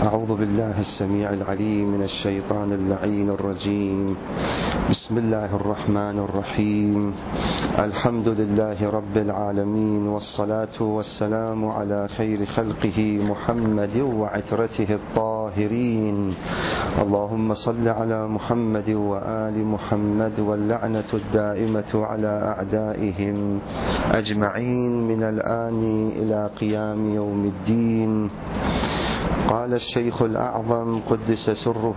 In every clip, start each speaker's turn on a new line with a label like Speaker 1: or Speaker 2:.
Speaker 1: أعوذ بالله السميع العليم من الشيطان اللعين الرجيم. بسم الله الرحمن الرحيم. الحمد لله رب العالمين، والصلاة والسلام على خير خلقه محمد وعترته الطاهرين. اللهم صل على محمد وآل محمد، واللعنة الدائمة على أعدائهم أجمعين من الآن إلى قيام يوم الدين. قال الشيخ الأعظم قدس سره: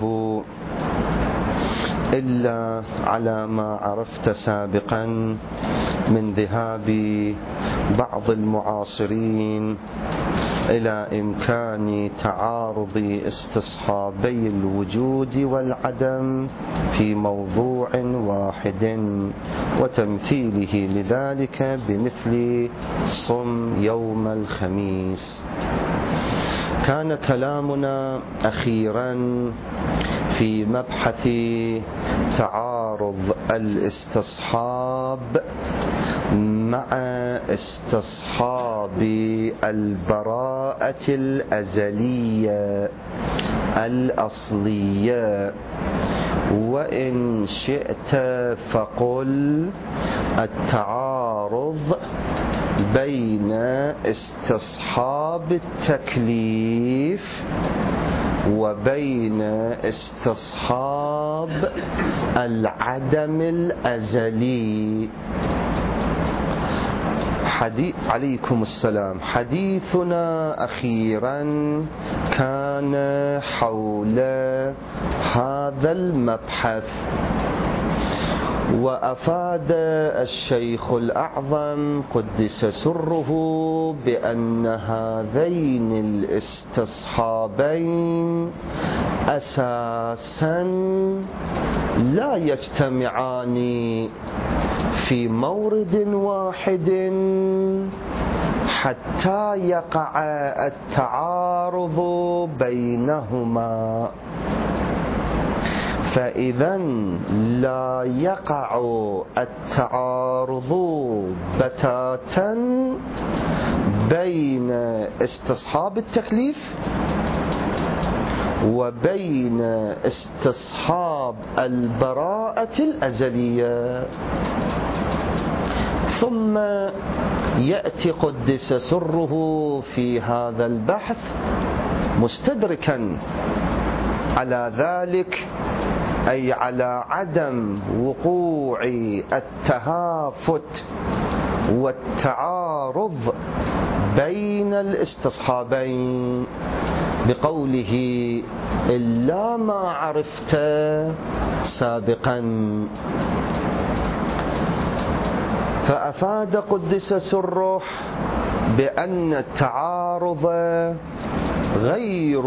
Speaker 1: إلا على ما عرفت سابقا من ذهاب بعض المعاصرين إلى إمكان تعارض استصحابي الوجود والعدم في موضوع واحد، وتمثيله لذلك بمثل صم يوم الخميس. كان كلامنا أخيرا في مبحث تعارض الاستصحاب مع استصحاب البراءة الأزلية الأصلية، وإن شئت فقل التعارض بين استصحاب التكليف وبين استصحاب العدم الأزلي. عليكم السلام. حديثنا أخيرا كان حول هذا المبحث، وأفاد الشيخ الأعظم قدس سره بأن هذين الاستصحابين أساسا لا يجتمعان في مورد واحد حتى يقع التعارض بينهما. فإذا لا يقع التعارض بتاتا بين استصحاب التكليف وبين استصحاب البراءة الأزلية. ثم يأتي قدس سره في هذا البحث مستدركا على ذلك، أي على عدم وقوع التهافت والتعارض بين الاستصحابين بقوله: إلا ما عرفت سابقا. فأفاد قدس سره بأن التعارض غير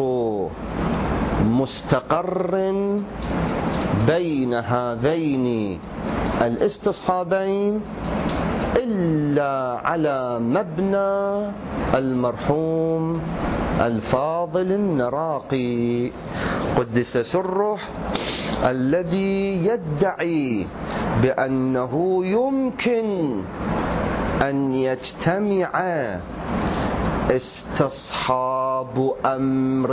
Speaker 1: مستقر بين هذين الاستصحابين إلا على مبنى المرحوم الفاضل النراقي قدس سره، الذي يدعي بأنه يمكن أن يجتمع استصحاب أمر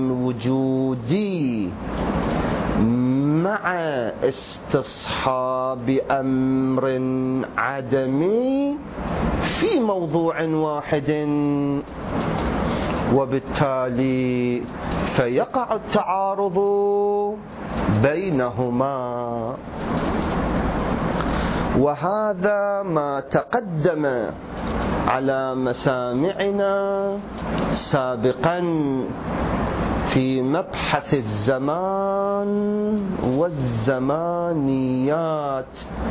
Speaker 1: وجودي مع استصحاب أمر عدمي في موضوع واحد، وبالتالي فيقع التعارض بينهما. وهذا ما تقدم على مسامعنا سابقا في مبحث الزمان والزمانيات،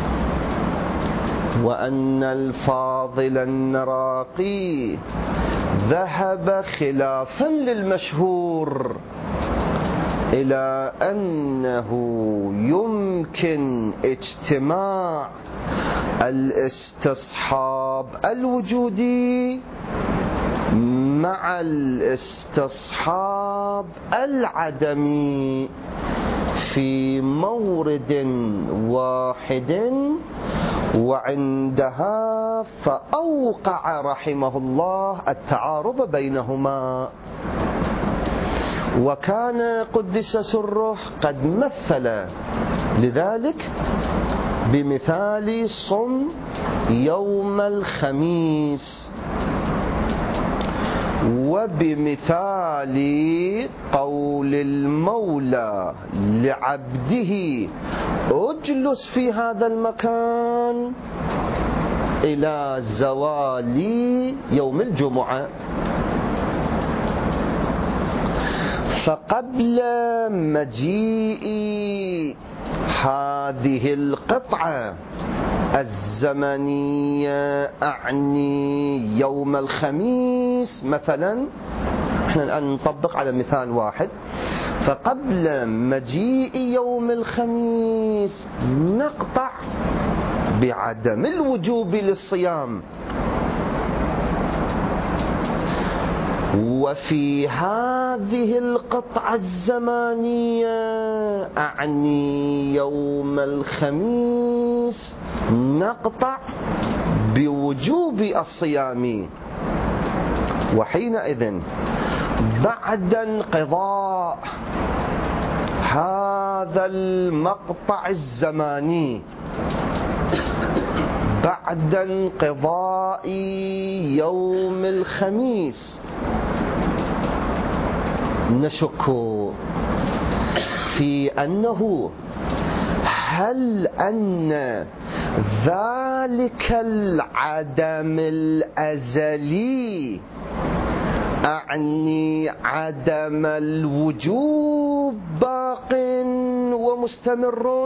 Speaker 1: وأن الفاضل النراقي ذهب خلافا للمشهور إلى أنه يمكن اجتماع الاستصحاب الوجودي مع الاستصحاب العدمي في مورد واحد، وعندها فأوقع رحمه الله التعارض بينهما. وكان قدس سره قد مثل لذلك بمثال صم يوم الخميس، وبمثال قول المولى لعبده اجلس في هذا المكان إلى زوال يوم الجمعة. فقبل مجيء هذه القطعة الزمنية أعني يوم الخميس مثلا، احنا الآن نطبق على مثال واحد، فقبل مجيء يوم الخميس نقطع بعدم الوجوب للصيام، وفي هذه القطعة الزمانية أعني يوم الخميس نقطع بوجوب الصيام. وحينئذ بعد انقضاء هذا المقطع الزماني، بعد انقضاء يوم الخميس، نشك في أنه هل أن ذلك العدم الأزلي أعني عدم الوجوب باق ومستمر،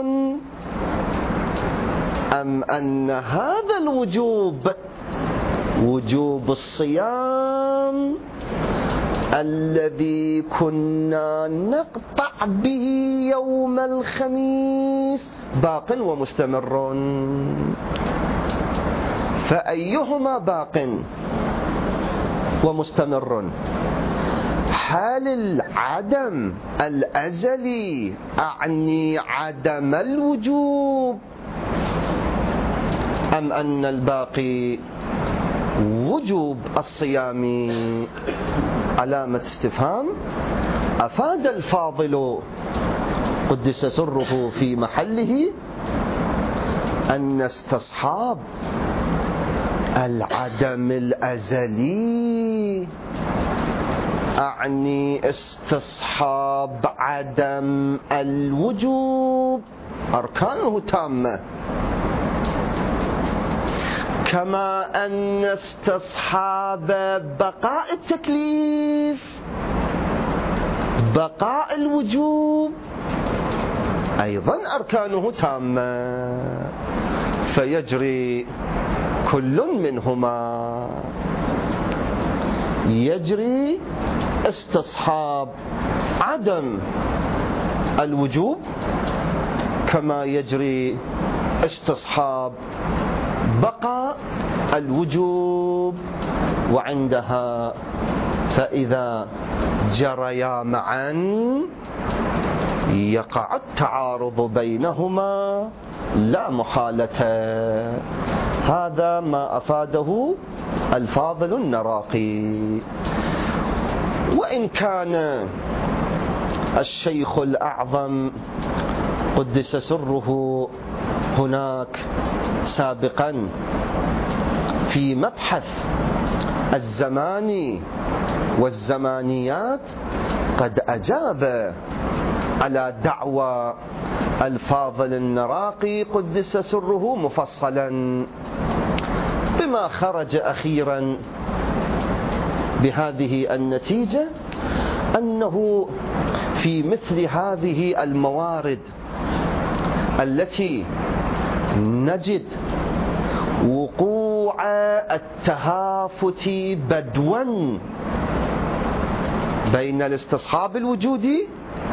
Speaker 1: أم أن هذا الوجوب وجوب الصيام الذي كنا نقطع به يوم الخميس باق ومستمر؟ فأيهما باق ومستمر؟ هل العدم الأزلي أعني عدم الوجوب، أم أن الباقي وجوب الصيام؟ علامة استفهام. أفاد الفاضل قدس سره في محله أن استصحاب العدم الأزلي أعني استصحاب عدم الوجوب أركانه تامة، كما أن استصحاب بقاء التكليف بقاء الوجوب أيضا أركانه تامة، فيجري كل منهما، يجري استصحاب عدم الوجوب كما يجري استصحاب بقاء الوجوب. وعندها فإذا جريا معا يقع التعارض بينهما لا محالة. هذا ما أفاده الفاضل النراقي. وإن كان الشيخ الأعظم قدس سره هناك سابقا في مبحث الزمان والزمانيات قد أجاب على دعوى الفاضل النراقي قدس سره مفصلا، بما خرج أخيرا بهذه النتيجة أنه في مثل هذه الموارد التي نجد وقوع التهافت بدوا بين الاستصحاب الوجودي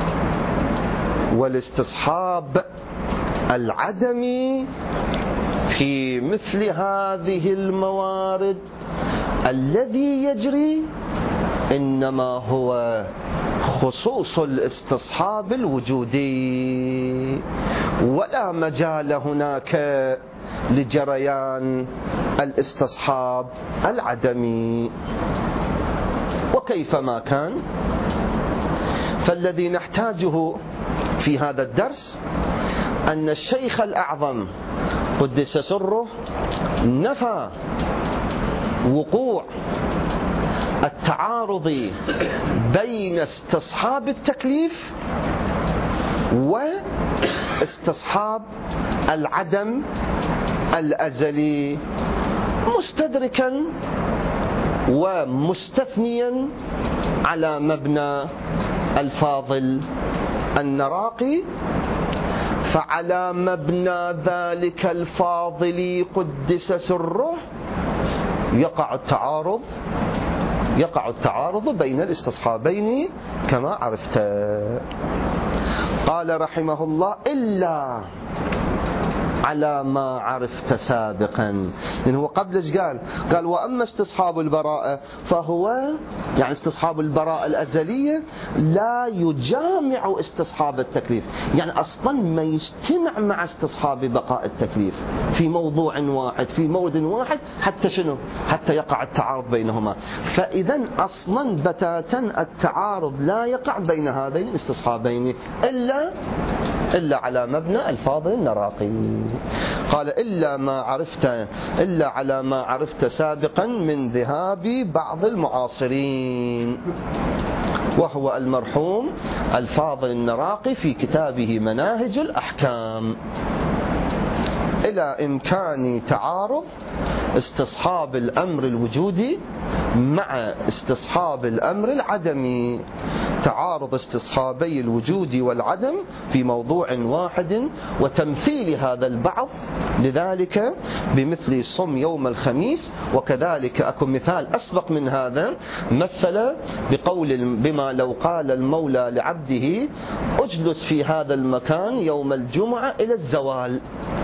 Speaker 1: والاستصحاب العدمي، في مثل هذه الموارد الذي يجري إنما هو خصوص الاستصحاب الوجودي، ولا مجال هناك لجريان الاستصحاب العدمي. وكيفما كان فالذي نحتاجه في هذا الدرس أن الشيخ الأعظم قدس سره نفى وقوع التعارض بين استصحاب التكليف واستصحاب العدم الأزلي، مستدركا ومستثنيا على مبنى الفاضل النراقي. فعلى مبنى ذلك الفاضل قدس سره يقع التعارض بين الاستصحابين كما عرفت. قال رحمه الله: إلا على ما عرفت سابقا. لأنه هو قبل ايش قال وأما استصحاب البراءة فهو يعني استصحاب البراءة الأزلية لا يجامع استصحاب التكليف، يعني أصلا ما يجتمع مع استصحاب بقاء التكليف في موضوع واحد في مورد واحد، حتى شنو؟ حتى يقع التعارض بينهما. فإذا أصلا بتاتا التعارض لا يقع بين هذين الاستصحابين إلا على مبنى الفاضل النراقي. قال: إلا على ما عرفت سابقا من ذهاب بعض المعاصرين، وهو المرحوم الفاضل النراقي في كتابه مناهج الأحكام، إلى إمكان تعارض استصحاب الأمر الوجودي مع استصحاب الأمر العدمي، تعارض استصحابي الوجود والعدم في موضوع واحد، وتمثيل هذا البعض لذلك بمثل صم يوم الخميس. وكذلك أكون مثال أسبق من هذا، مثل بما لو قال المولى لعبده: اجلس في هذا المكان يوم الجمعة إلى الزوال.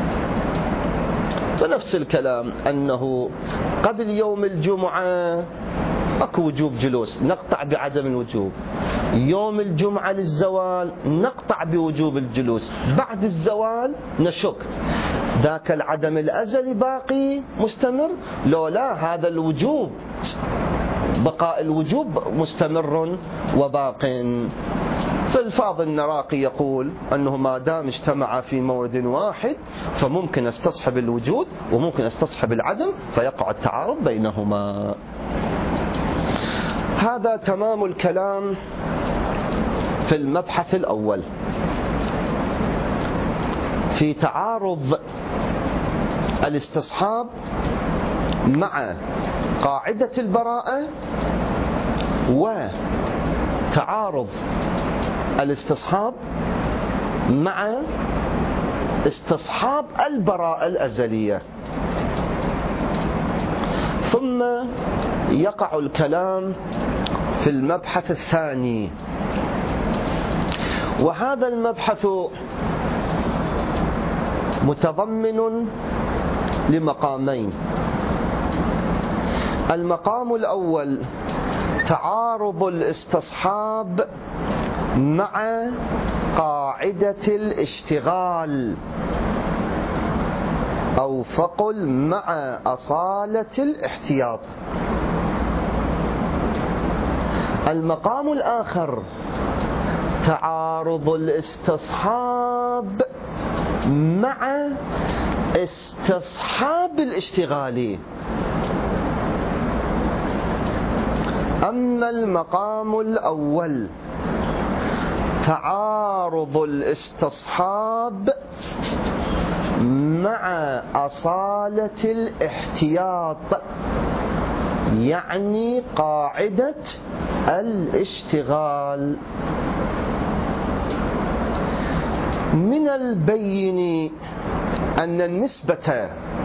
Speaker 1: ونفس الكلام أنه قبل يوم الجمعة أكو وجوب جلوس، نقطع بعدم الوجوب. يوم الجمعة للزوال نقطع بوجوب الجلوس. بعد الزوال نشك ذاك العدم الأزلي باقي مستمر، لو لا هذا الوجوب بقاء الوجوب مستمر وباق. فالفاضل النراقي يقول أنه ما دام اجتمع في مورد واحد فممكن استصحب الوجود وممكن استصحب العدم، فيقع التعارض بينهما. هذا تمام الكلام في المبحث الأول في تعارض الاستصحاب مع قاعدة البراءة، وتعارض الاستصحاب مع استصحاب البراءة الأزلية. ثم يقع الكلام في المبحث الثاني، وهذا المبحث متضمن لمقامين. المقام الأول تعارض الاستصحاب مع قاعدة الاشتغال، أو فقل مع أصالة الاحتياط. المقام الآخر تعارض الاستصحاب مع استصحاب الاشتغال. أما المقام الأول تعارض الاستصحاب مع أصالة الاحتياط، يعني قاعدة الاشتغال. من البين أن النسبة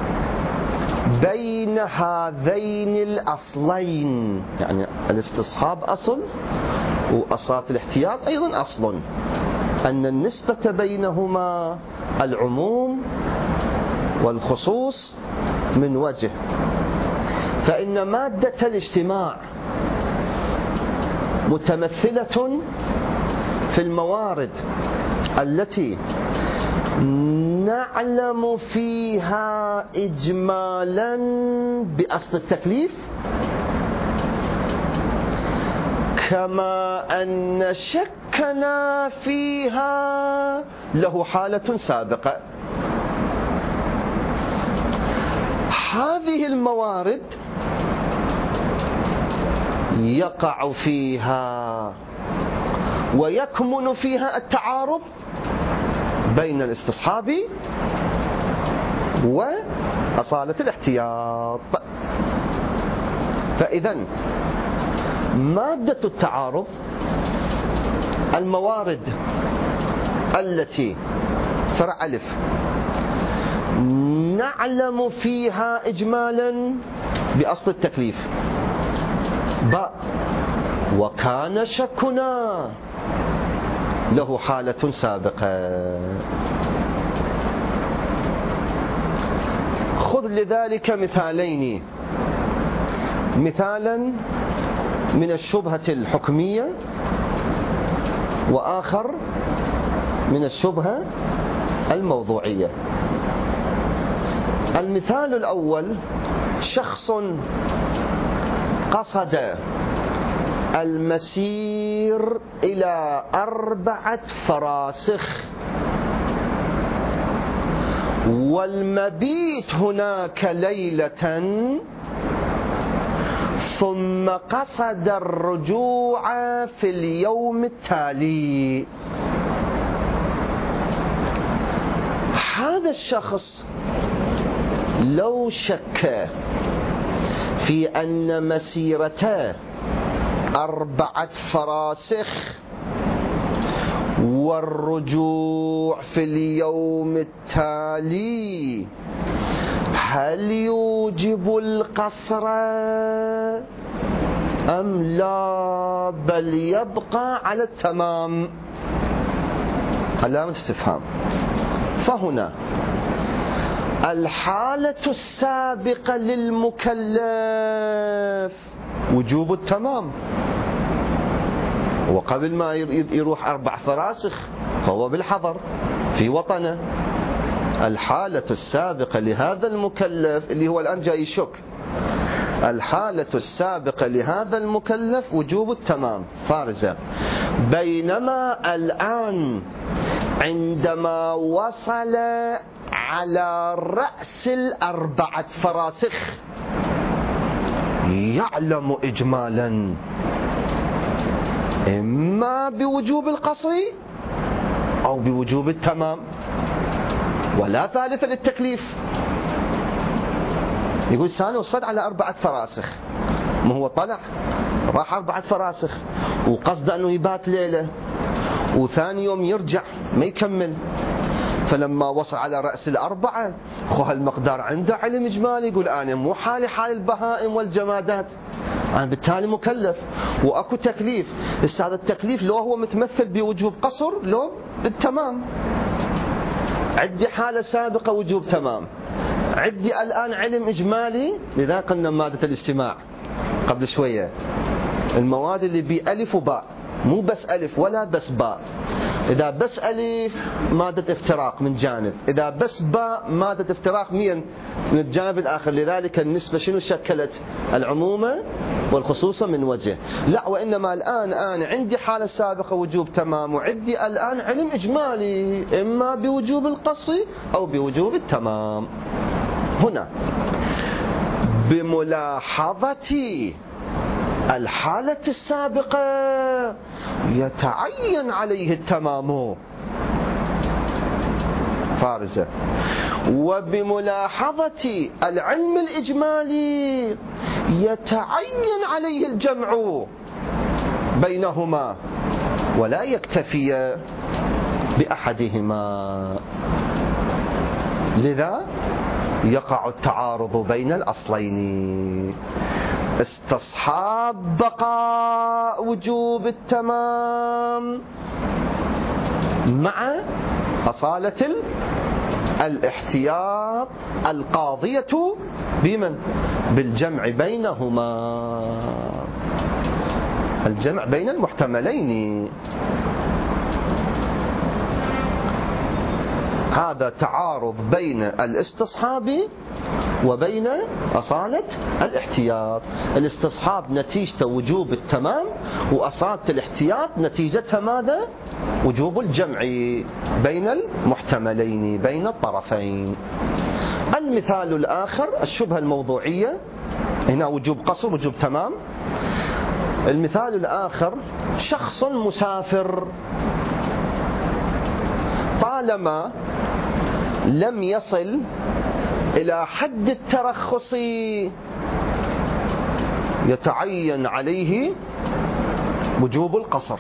Speaker 1: بين هذين الأصلين، يعني الاستصحاب أصل وأصالة الاحتياط أيضا أصل، أن النسبة بينهما العموم والخصوص من وجه. فإن مادة الاجتماع متمثلة في الموارد التي نعلم فيها إجمالا بأصل التكليف، كما أن شكنا فيها له حالة سابقة. هذه الموارد يقع فيها ويكمن فيها التعارض بين الاستصحاب وأصالة الاحتياط. فإذا مادة التعارض الموارد التي فرع ألف نعلم فيها إجمالا بأصل التكليف باء وكان شكنا له حالة سابقة. خذ لذلك مثالين، مثالا من الشبهة الحكمية وآخر من الشبهة الموضوعية. المثال الأول: شخص قصد المسير إلى 4 فراسخ والمبيت هناك ليلة، ثم قصد الرجوع في اليوم التالي. هذا الشخص لو شك في أن مسيرته 4 فراسخ والرجوع في اليوم التالي هل يوجب القصر أم لا، بل يبقى على التمام؟ علامة استفهام. فهنا الحالة السابقة للمكلف وجوب التمام، وقبل ما يروح 4 فراسخ فهو بالحضر في وطنه. الحالة السابقة لهذا المكلف اللي هو الآن جاي يشك، الحالة السابقة لهذا المكلف وجوب التمام فارزة. بينما الآن عندما وصل على رأس 4 فراسخ يعلم إجمالا إما بوجوب القصر أو بوجوب التمام، ولا ثالث للتكليف. يقول ساني وصل على 4 فراسخ، ما هو طلع راح 4 فراسخ وقصد أنه يبات ليلة وثاني يوم يرجع ما يكمل، فلما وصل على رأس 4 خو هالمقدار عنده علم إجمالي، يقول أنا مو حالي حال البهائم والجمادات، أنا بالتالي مكلف وأكو تكليف. هذا التكليف لو هو متمثل بوجوب قصر لو بالتمام. عندي حالة سابقة وجوب تمام، عندي الآن علم إجمالي. لذا قلنا مادة الاجتماع قبل شوية، المواد اللي بألف وباء، مو بس ألف ولا بس باء. إذا بس ألف مادة افتراق من جانب، إذا بس باء مادة افتراق من الجانب الآخر. لذلك النسبة شنو شكلت؟ العمومة والخصوصة من وجه. لا، وإنما الآن أنا عندي حالة سابقة وجوب تمام، وعندي الآن علم إجمالي إما بوجوب القصر أو بوجوب التمام. هنا بملاحظة الحالة السابقة يتعين عليه التمام فارزة، وبملاحظة العلم الإجمالي يتعين عليه الجمع بينهما ولا يكتفي بأحدهما. لذا يقع التعارض بين الأصلين، استصحاب بقاء وجوب التمام مع أصالة الاحتياط القاضية بمن؟ بالجمع بينهما، الجمع بين المحتملين. هذا تعارض بين الاستصحاب وبين أصالة الاحتياط. الاستصحاب نتيجة وجوب التمام، وأصالة الاحتياط نتيجتها ماذا؟ وجوب الجمع بين المحتملين بين الطرفين. المثال الآخر الشبهة الموضوعية، هنا وجوب قصر وجوب تمام. المثال الآخر شخص مسافر طالما لم يصل إلى حد الترخص يتعين عليه وجوب القصر.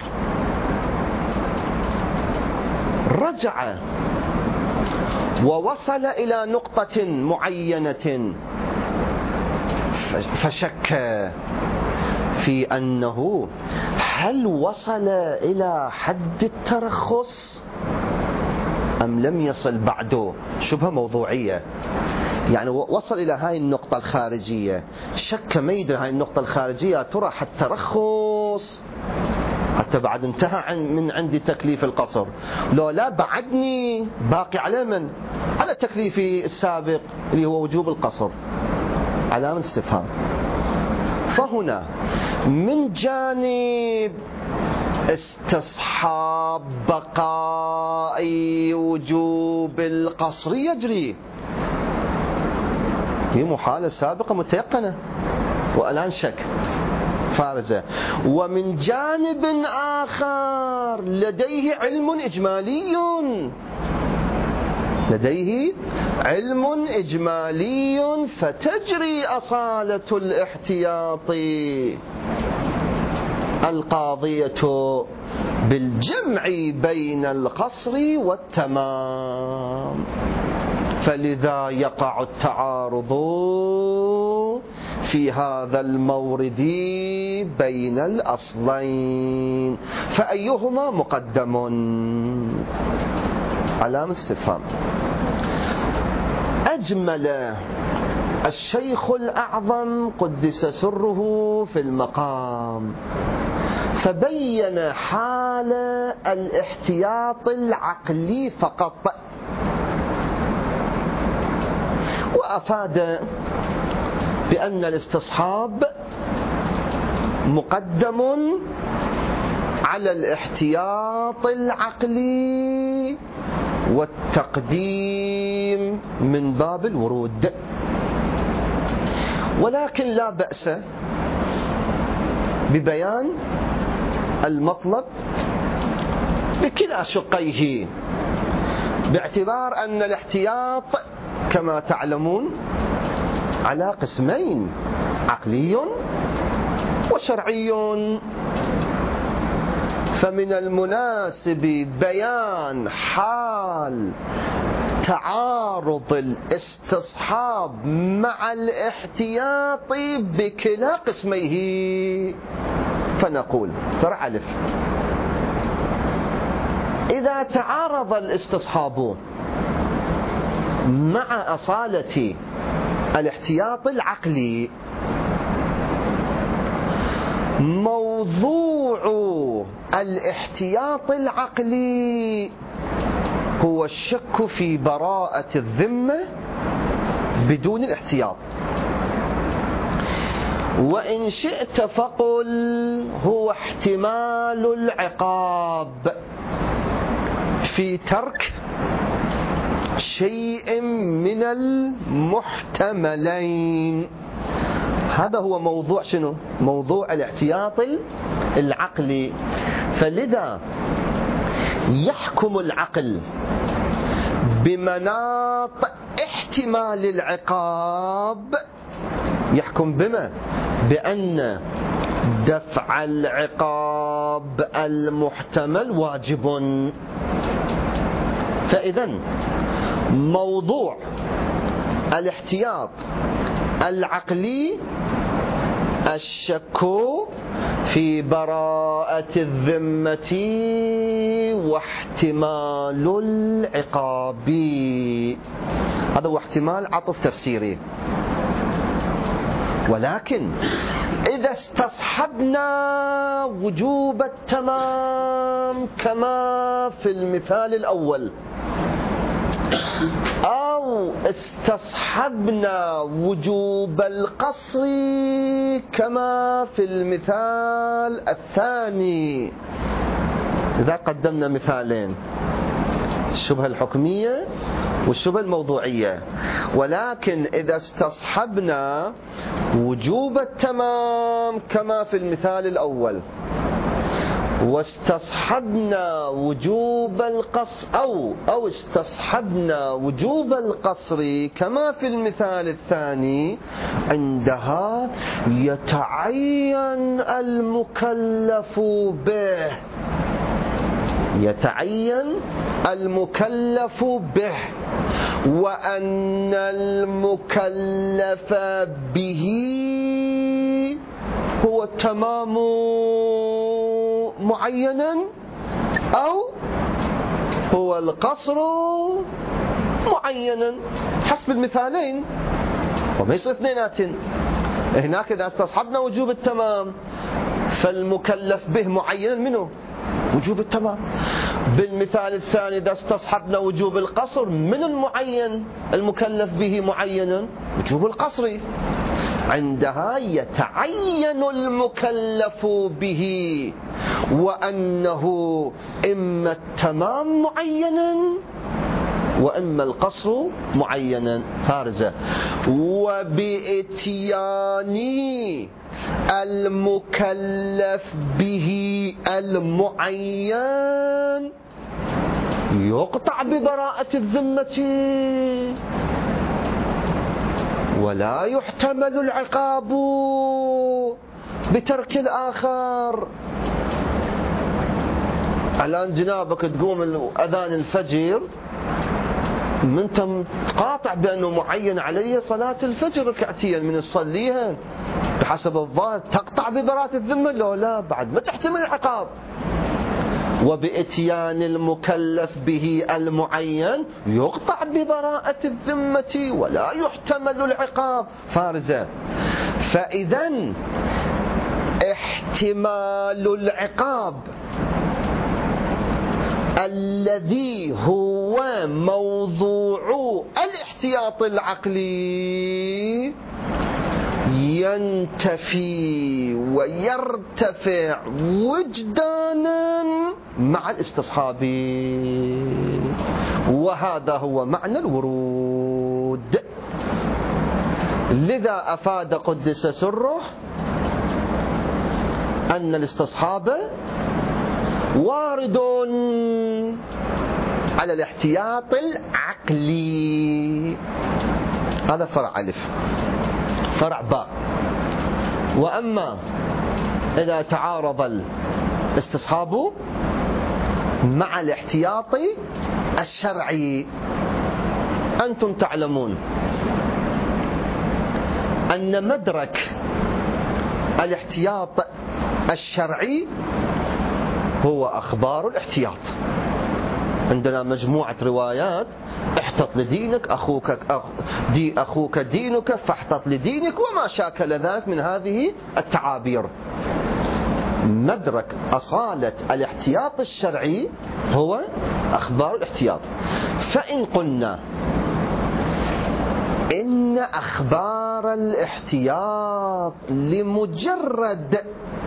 Speaker 1: رجع ووصل إلى نقطة معينة فشك في أنه هل وصل إلى حد الترخص أم لم يصل بعده. شبهة موضوعية، يعني وصل إلى هاي النقطة الخارجية، شك ما يدري هاي النقطة الخارجية ترى حتى ترخص، حتى بعد انتهى من عندي تكليف القصر، لو لا بعدني باقي على من؟ على تكليفي السابق اللي هو وجوب القصر. علامة استفهام. فهنا من جانب استصحاب بقاء وجوب القصر يجري، هي محالة سابقة متيقنة والآن شك فارزة. ومن جانب آخر لديه علم إجمالي، لديه علم إجمالي، فتجري أصالة الاحتياط القاضية بالجمع بين القصر والتمام، فلذا يقع التعارض في هذا المورد بين الأصلين، فأيهما مقدم؟ علامة استفهام. أجمل الشيخ الأعظم قدس سره في المقام، فبين حال الاحتياط العقلي فقط، وأفاد بأن الاستصحاب مقدم على الاحتياط العقلي، والتقديم من باب الورود. ولكن لا بأس ببيان المطلب بكلا شقيه، باعتبار أن الاحتياط كما تعلمون على قسمين، عقلي وشرعي. فمن المناسب بيان حال تعارض الاستصحاب مع الاحتياط بكلا قسميه، فنقول ترى ألف: إذا تعارض الاستصحاب مع أصالة الاحتياط العقلي، موضوع الاحتياط العقلي هو الشك في براءة الذمة بدون الاحتياط، وإن شئت فقل هو احتمال العقاب في ترك شيء من المحتملين. هذا هو موضوع شنو؟ موضوع الاحتياط العقلي. فلذا يحكم العقل بمناط احتمال العقاب، يحكم بما؟ بأن دفع العقاب المحتمل واجب. فإذا موضوع الاحتياط العقلي الشك في براءة الذمة واحتمال العقاب، هذا هو احتمال عطف تفسيري. ولكن إذا استصحبنا وجوب التمام كما في المثال الأول، أو استصحبنا وجوب القصر كما في المثال الثاني. إذا قدمنا مثالين، الشبهة الحكمية والشبهة الموضوعية، ولكن إذا استصحبنا وجوب التمام كما في المثال الأول، واستصحبنا وجوب القصر أو استصحبنا وجوب القصر كما في المثال الثاني، عندها يتعين المكلف به، يتعين المكلف به، وأن المكلف به هو التمام معينا أو هو القصر معينا حسب المثالين، وما يصير اثنيناتين. هناك إذا استصحبنا وجوب التمام فالمكلف به معينا منه وجوب التمام. بالمثال الثاني إذا استصحبنا وجوب القصر، من المعين المكلف به معينا وجوب القصر. عندها يتعين المكلف به، وأنه إما التمام معينا وإما القصر معينا فارزة. وبإتيان المكلف به المعين يقطع ببراءة الذمة ولا يحتمل العقاب بترك الآخر. الآن جنابك تقوم أذان الفجر، من تقاطع بأنه معين علي صلاة الفجر ركعتين من تصليها بحسب الظاهر، تقطع ببراءة الذمة؟ لا بعد ما تحتمل العقاب. وبإتيان المكلف به المعين يقطع ببراءة الذمة ولا يحتمل العقاب فارزة. فإذا احتمال العقاب الذي هو موضوع الاحتياط العقلي ينتفي ويرتفع وجدانا مع الاستصحاب، وهذا هو معنى الورود. لذا أفاد قدس سره أن الاستصحاب وارد على الاحتياط العقلي. هذا فرع ألف. فرع باء: وأما إذا تعارض الاستصحاب مع الاحتياط الشرعي، أنتم تعلمون أن مدرك الاحتياط الشرعي هو أخبار الاحتياط. عندنا مجموعة روايات: احتط لدينك، أخوك دينك فاحتط لدينك، وما شاكل ذلك من هذه التعابير. مدرك أصالة الاحتياط الشرعي هو أخبار الاحتياط. فإن قلنا إن أخبار الاحتياط لمجرد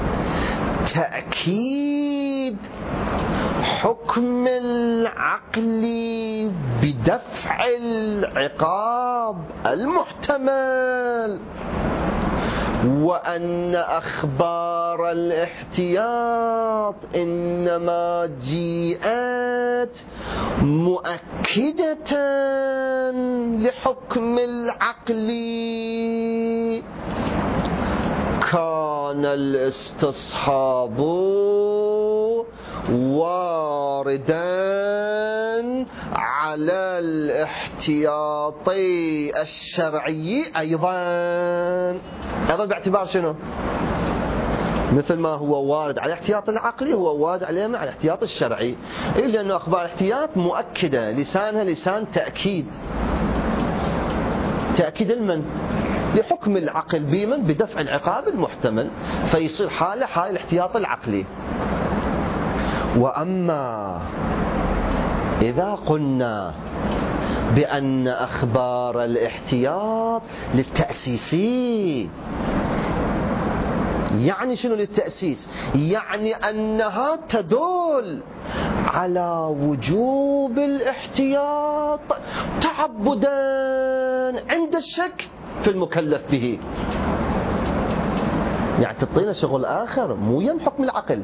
Speaker 1: تأكيد حكم العقل بدفع العقاب المحتمل، وأن أخبار الاحتياط إنما جاءت مؤكدة لحكم العقل، كان الاستصحاب واردا على الاحتياط الشرعي أيضا باعتبار شنو؟ مثل ما هو وارد على الاحتياط العقلي هو وارد على الاحتياط الشرعي، إلا أن أخبار الاحتياط مؤكدة، لسانها لسان تأكيد المن؟ لحكم العقل بمن؟ بدفع العقاب المحتمل، فيصير حال الاحتياط العقلي. وأما إذا قلنا بأن أخبار الاحتياط للتأسيسي. يعني شنو للتأسيس؟ يعني أنها تدل على وجوب الاحتياط تعبدا عند الشك في المكلف به. يعني تعطينا شغل آخر مو يم حكم العقل.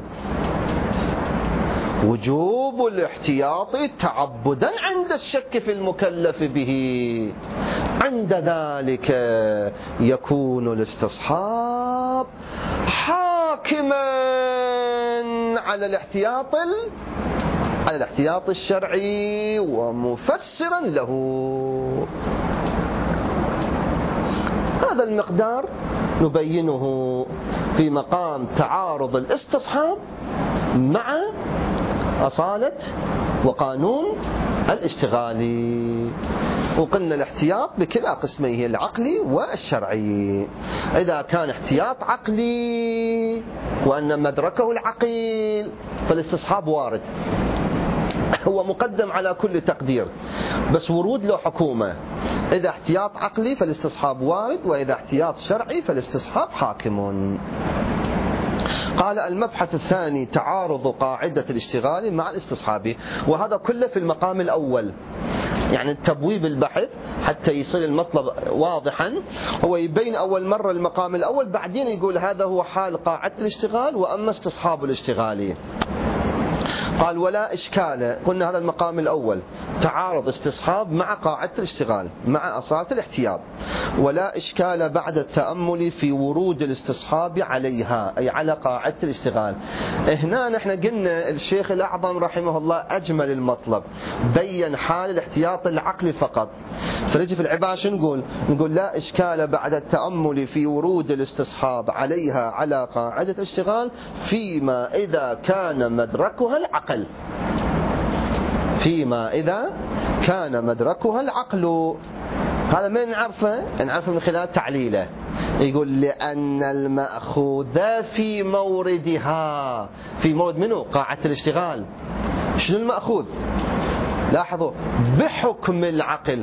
Speaker 1: وجوب الاحتياط تعبدا عند الشك في المكلف به، عند ذلك يكون الاستصحاب حاكما على الاحتياط الشرعي ومفسرا له. هذا المقدار نبينه في مقام تعارض الاستصحاب مع أصالة وقانون الاشتغالي. وقلنا الاحتياط بكلا قسميه، العقلي والشرعي. إذا كان احتياط عقلي وأن مدركه العقيل فالاستصحاب وارد، هو مقدم على كل تقدير، بس ورود له حكومة. إذا احتياط عقلي فالاستصحاب وارد، وإذا احتياط شرعي فالاستصحاب حاكم. قال المبحث الثاني تعارض قاعدة الاشتغال مع الاستصحاب، وهذا كله في المقام الأول. يعني التبويب البحث حتى يصير المطلب واضحا، هو يبين أول مرة المقام الأول، بعدين يقول هذا هو حال قاعدة الاشتغال وأما استصحاب الاشتغال. قال ولا إشكال، قلنا هذا المقام الأول تعارض استصحاب مع قاعدة الاشتغال مع أصالة الاحتياط. ولا إشكال بعد التأمل في ورود الاستصحاب عليها، أي على قاعدة الاشتغال. هنا نحن قلنا الشيخ الأعظم رحمه الله أجمل المطلب، بين حال الاحتياط العقلي فقط. فنجي في العبارة شو نقول لا إشكال بعد التأمل في ورود الاستصحاب عليها على قاعدة الاشتغال فيما إذا كان مدركها العقل. فيما إذا كان مدركها العقل. هذا من نعرفه؟ نعرفه من خلال تعليله. يقول لأن المأخوذ في موردها، في مورد منه قاعدة الاشتغال. شنو المأخوذ؟ لاحظوا بحكم العقل،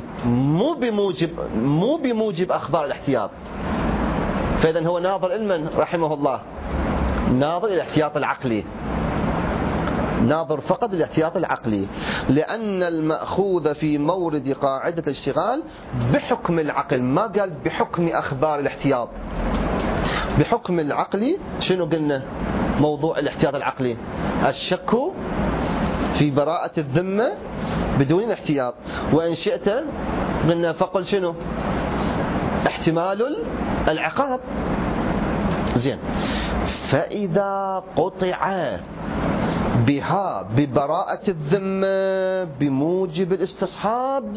Speaker 1: مو بموجب أخبار الاحتياط. فإذا هو ناظر علما رحمه الله، ناظر إلى الاحتياط العقلي، ناظر فقط الاحتياط العقلي. لأن المأخوذ في مورد قاعدة الاشتغال بحكم العقل، ما قال بحكم أخبار الاحتياط. بحكم العقلي شنو قلنا؟ موضوع الاحتياط العقلي الشك في براءة الذمة بدون احتياط، وإن شئت قلنا فقل شنو؟ احتمال العقاب. زين، فإذا قطع بها ببراءة الذمة بموجب الاستصحاب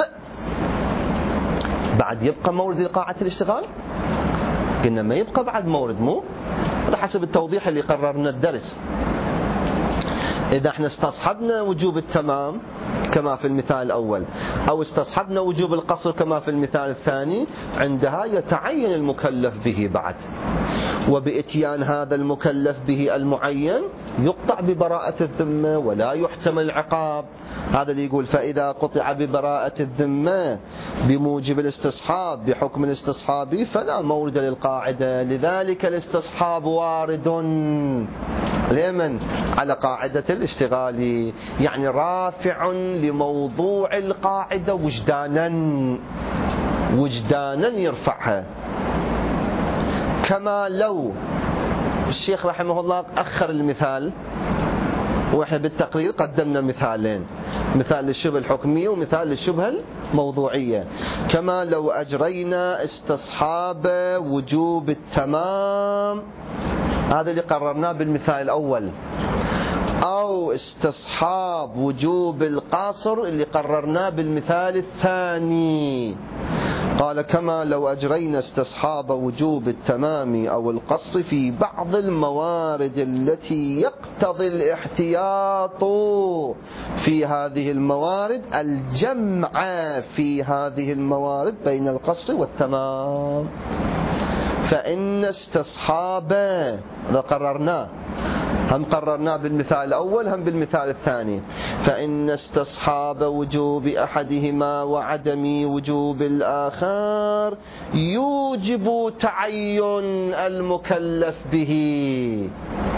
Speaker 1: بعد يبقى مورد لقاعة الاشتغال؟ قلنا ما يبقى بعد مورد، مو هذا حسب التوضيح اللي قررنا الدرس. إذا احنا استصحبنا وجوب التمام كما في المثال الأول، أو استصحبنا وجوب القصر كما في المثال الثاني، عندها يتعين المكلف به بعد، وبإتيان هذا المكلف به المعين يقطع ببراءة الذمة ولا يحتمل العقاب. هذا اللي يقول فإذا قطع ببراءة الذمة بموجب الاستصحاب بحكم الاستصحاب فلا مورد للقاعدة. لذلك الاستصحاب وارد لمن؟ على قاعدة الاشتغال، يعني رافع لموضوع القاعدة وجدانا يرفعها. كما لو الشيخ رحمه الله أخر المثال، وإحنا بالتقرير قدمنا مثالين، مثال للشبهة الحكمية ومثال للشبهة الموضوعية. كما لو أجرينا استصحاب وجوب التمام، هذا اللي قررناه بالمثال الأول، أو استصحاب وجوب القاصر اللي قررناه بالمثال الثاني. قال كما لو أجرينا استصحاب وجوب التمام أو القصر في بعض الموارد التي يقتضي الاحتياط في هذه الموارد الجمع في هذه الموارد بين القصر والتمام. فإن استصحاب، هذا قررناه، هم قررناه بالمثال الأول هم بالمثال الثاني. فإن استصحاب وجوب أحدهما وعدم وجوب الآخر يوجب تعين المكلف به.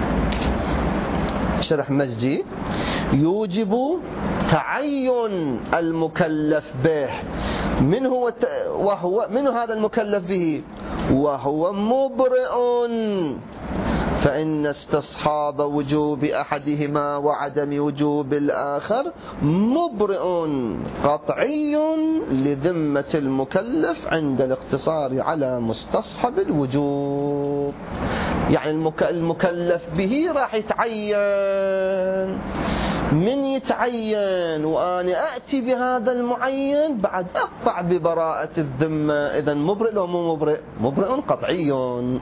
Speaker 1: شرح مزجي: يوجب تعين المكلف به. من هذا المكلف به؟ وهو مبرئ. فإن استصحاب وجوب أحدهما وعدم وجوب الآخر مبرئ قطعي لذمة المكلف عند الاقتصار على مستصحب الوجوب. يعني المكلف به راح يتعين. من يتعين وأنا أأتي بهذا المعين بعد أقطع ببراءة الذمة. إذن مبرئ أو مو مبرئ؟ مبرئ قطعي.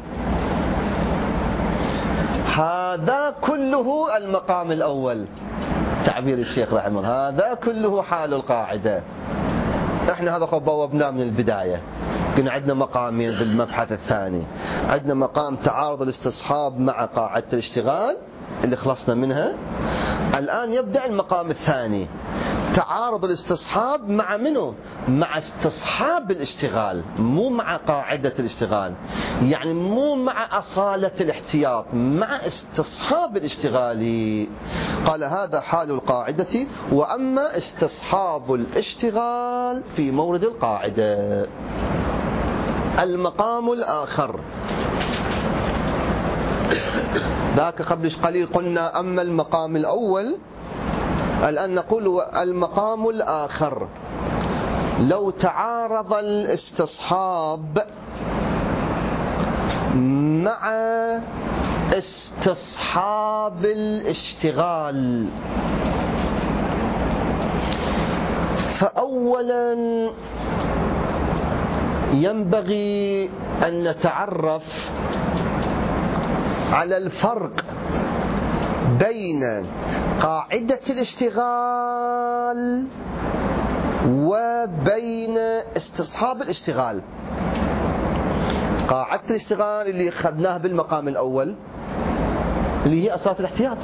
Speaker 1: هذا كله المقام الأول، تعبير الشيخ رحمه الله، هذا كله حال القاعدة. احنا هذا بوابناه من البداية. كنا عندنا مقامين بالمبحث الثاني. عندنا مقام تعارض الاستصحاب مع قاعدة الاشتغال اللي خلصنا منها. الآن يبدأ المقام الثاني، تعارض الاستصحاب مع منه؟ مع استصحاب الاشتغال، مو مع قاعدة الاشتغال. يعني مو مع أصالة الاحتياط، مع استصحاب الاشتغال. قال هذا حال القاعدة، وأما استصحاب الاشتغال في مورد القاعدة. المقام الآخر ذاك قبل قليل قلنا أما المقام الأول، الآن نقول المقام الآخر. لو تعارض الاستصحاب مع استصحاب الاشتغال، فأولا ينبغي أن نتعرف على الفرق بين قاعدة الاشتغال وبين استصحاب الاشتغال. قاعدة الاشتغال اللي أخذناها بالمقام الأول اللي هي أصالة الاحتياط.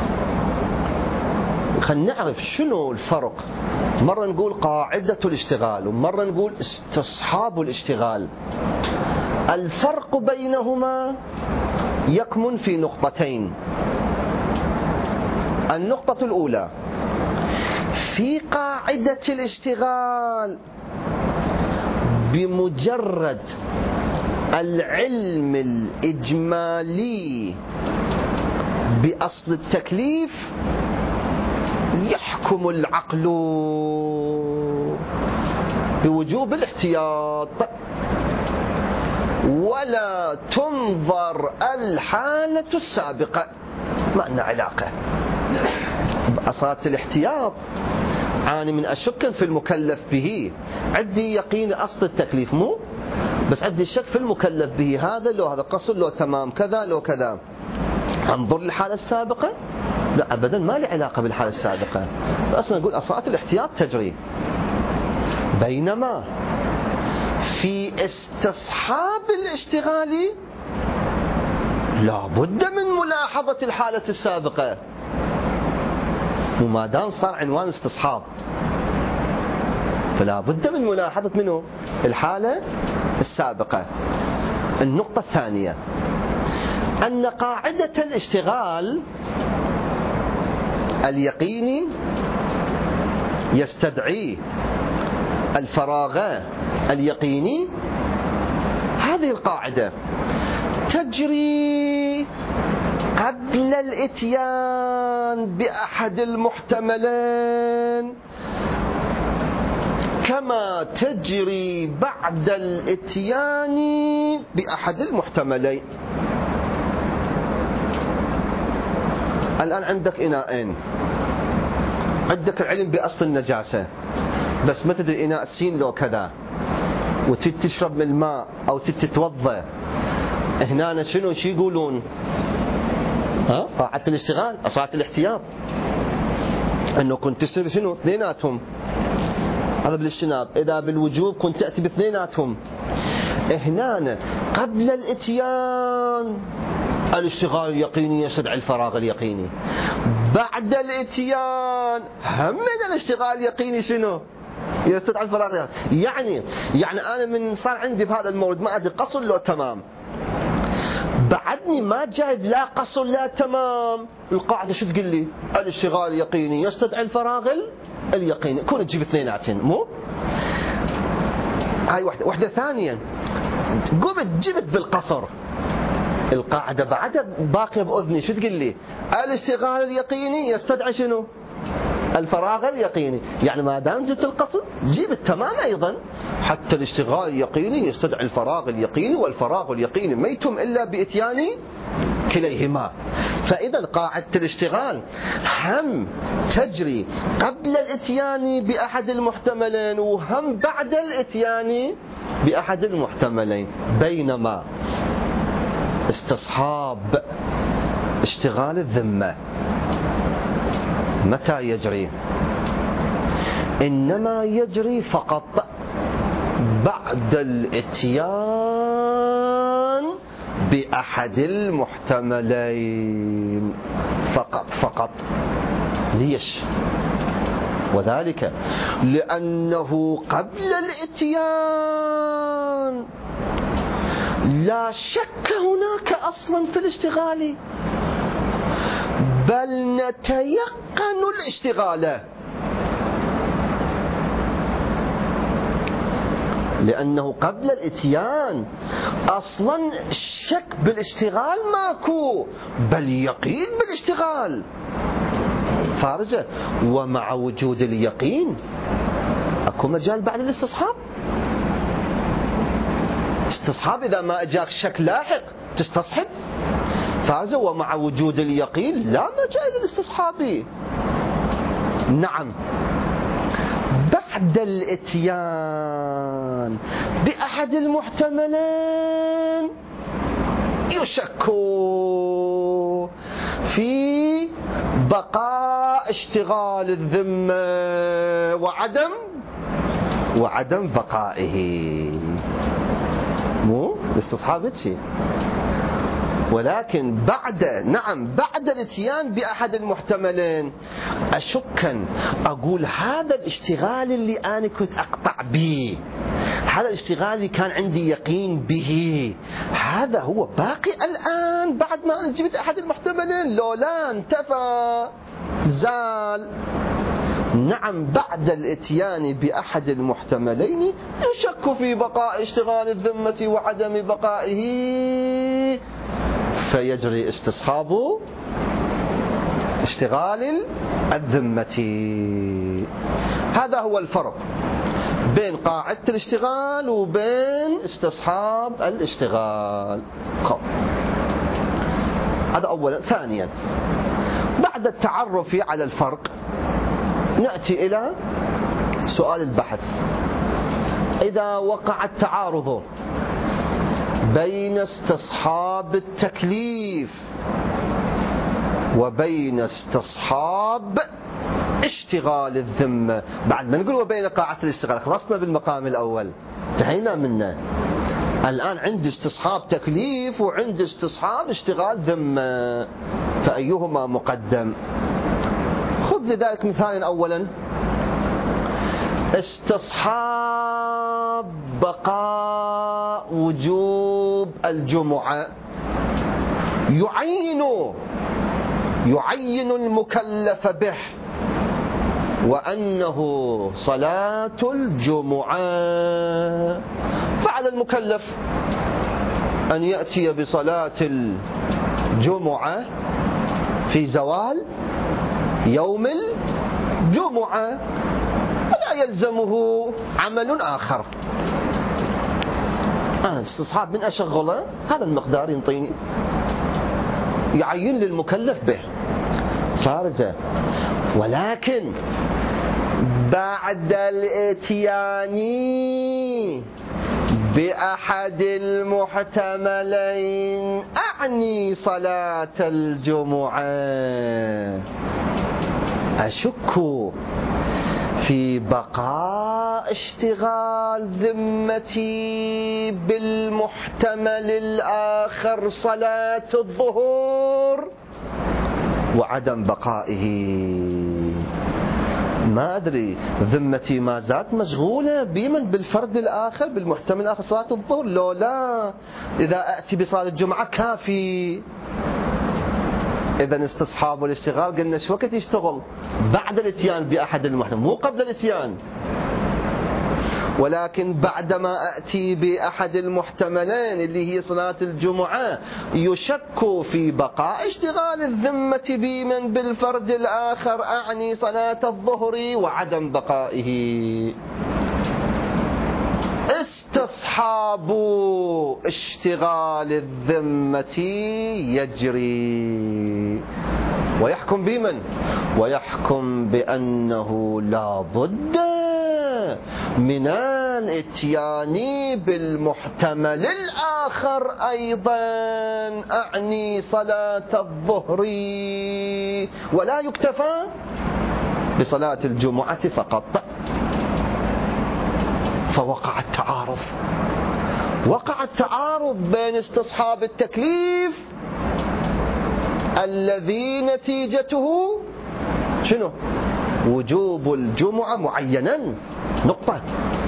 Speaker 1: خلينا نعرف شنو الفرق. مرة نقول قاعدة الاشتغال ومرة نقول استصحاب الاشتغال. الفرق بينهما يكمن في نقطتين. النقطة الأولى: في قاعدة الاشتغال بمجرد العلم الإجمالي بأصل التكليف يحكم العقل بوجوب الاحتياط، ولا تنظر الحالة السابقة. ما لنا علاقة بأصالة الاحتياط. أنا من أشك في المكلف به، عندي يقين أصل التكليف مو بس عندي شك في المكلف به، هذا لو هذا قصر لو تمام كذا لو كذا. انظر للحالة السابقة؟ لا أبدا، ما لي علاقة بالحالة السابقة. أصلا نقول أصالة الاحتياط تجري. بينما في استصحاب الاشتغال لا بد من ملاحظة الحالة السابقة، وما دام صار عنوان استصحاب فلا بد من ملاحظة منه الحالة السابقة. النقطة الثانية أن قاعدة الاشتغال اليقيني يستدعي الفراغ اليقيني. هذه القاعدة تجري قبل الإتيان بأحد المحتملين كما تجري بعد الإتيان بأحد المحتملين. الآن عندك إناءين، عندك العلم بأصل النجاسة بس ما تدري إناء سين لو كذا، وتشرب من الماء أو تتوضأ. هنا شنو يقولون؟ قاعدة الاشتغال أصالة الاحتياط، أنه كنت تشتري شنو اثنيناتهم. هذا بالاجتناب. إذا بالوجوب كنت تأتي باثنيناتهم. هنا قبل الإتيان الاشتغال اليقيني يستدعي الفراغ اليقيني. بعد الاتيان هم من الاشتغال اليقيني شنو؟ يستدعي الفراغ اليقيني. يعني أنا من صار عندي بهذا المورد ما أدري قصر لو تمام، بعدني ما جايب لا قصر لا تمام، القاعدة شو تقول لي؟ الاشتغال اليقيني يستدعي الفراغ اليقيني، كون تجيب اثنيناتين مو؟ هاي واحدة ثانية قمت جبت بالقصر، القاعدة بعدها باقية بأذني شو تقول لي؟ الاشتغال اليقيني يستدعي شنو؟ الفراغ اليقيني. يعني ما دام جبت القصر جيب التمام أيضا، حتى الاشتغال اليقيني يستدعي الفراغ اليقيني، والفراغ اليقيني ما يتم إلا بإتيان كليهما. فإذا قاعدة الاشتغال هم تجري قبل الاتيان بأحد المحتملين وهم بعد الاتيان بأحد المحتملين، بينما استصحاب اشتغال الذمة متى يجري؟ إنما يجري فقط بعد الاتيان بأحد المحتملين فقط. ليش؟ وذلك لأنه قبل الاتيان لا شك هناك أصلا في الاشتغال، بل نتيقن الاشتغال، لأنه قبل الاتيان أصلا الشك بالاشتغال ماكو، بل يقين بالاشتغال فارجة. ومع وجود اليقين أكو مجال بعد الاستصحاب. استصحاب إذا ما أجاك شك لاحق تستصحب فارجة، ومع وجود اليقين لا مجال للاستصحاب. نعم بعد الاتيان بأحد المحتملين يشك في بقاء اشتغال الذمة وعدم بقائه، مو استصحاب شيء. ولكن بعد الاتيان بأحد المحتملين أشكا أقول هذا الاشتغال اللي أنا كنت أقطع به، هذا الاشتغال اللي كان عندي يقين به، هذا هو باقي الآن بعد ما أنا جبت أحد المحتملين، لو لا انتفى زال. نعم بعد الاتيان بأحد المحتملين يشك في بقاء اشتغال الذمة وعدم بقائه، فيجري استصحاب اشتغال الذمة. هذا هو الفرق بين قاعدة الاشتغال وبين استصحاب الاشتغال. هذا أولا. ثانيا بعد التعرف على الفرق نأتي إلى سؤال البحث. إذا وقع التعارض بين استصحاب التكليف وبين استصحاب اشتغال الذمة، بعد ما نقول وبين قاعدة الاشتغال خلصنا بالمقام الأول انتهينا منه، الآن عندي استصحاب تكليف وعندي استصحاب اشتغال ذمة، فأيهما مقدم؟ خذ لذلك مثال. أولا استصحاب بقاء وجوب الجمعة يعين المكلف به وأنه صلاة الجمعة، فعلى المكلف أن يأتي بصلاة الجمعة في زوال يوم الجمعة ولا يلزمه عمل آخر. استصحاب من أشغله هذا المقدار ينطيني، يعين للمكلف به فارجة. ولكن بعد الاتيان بأحد المحتملين أعني صلاة الجمعة أشك في بقاء اشتغال ذمتي بالمحتمل الآخر صلاة الظهر وعدم بقائه. ما أدري، ذمتي ما زالت مشغولة بمن؟ بالفرد الآخر، بالمحتمل الآخر صلاة الظهر. لو لا، إذا أتي بصلاة الجمعة كافي. إذا استصحاب الاشتغال قلنا شو وقت يشتغل؟ بعد الاتيان بأحد المحتمل، مو قبل الاتيان. ولكن بعدما أتي بأحد المحتملين اللي هي صلاة الجمعة يشك في بقاء اشتغال الذمة بمن؟ بالفرد الآخر، أعني صلاة الظهر وعدم بقائه. استصحاب اشتغال الذمة يجري ويحكم بمن؟ ويحكم بأنه لا بد من الاتيان بالمحتمل الآخر أيضا، أعني صلاة الظهر، ولا يكتفى بصلاة الجمعة فقط. فوقع التعارض، وقع التعارض بين استصحاب التكليف الذي نتيجته شنو؟ وجوب الجمعة معينا نقطة،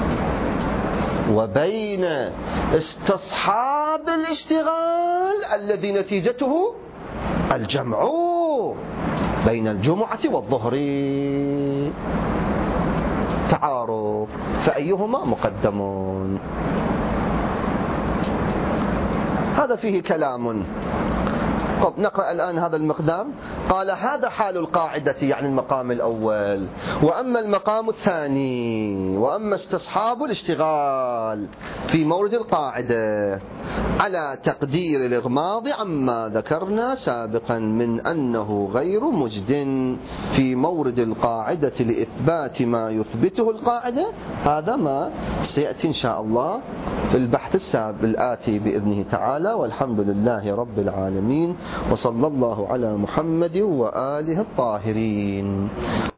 Speaker 1: وبين استصحاب الاشتغال الذي نتيجته الجمع بين الجمعة والظهر. تعارض، فأيهما مقدم؟ هذا فيه كلام. نقرأ الآن هذا المقدام. قال: هذا حال القاعدة، يعني المقام الأول. وأما المقام الثاني، وأما استصحاب الاشتغال في مورد القاعدة على تقدير الإغماض عما ذكرنا سابقا من أنه غير مجد في مورد القاعدة لإثبات ما يثبته القاعدة، هذا ما سيأتي إن شاء الله في البحث الآتي بإذنه تعالى. والحمد لله رب العالمين، وصلى الله على محمد وآله الطاهرين.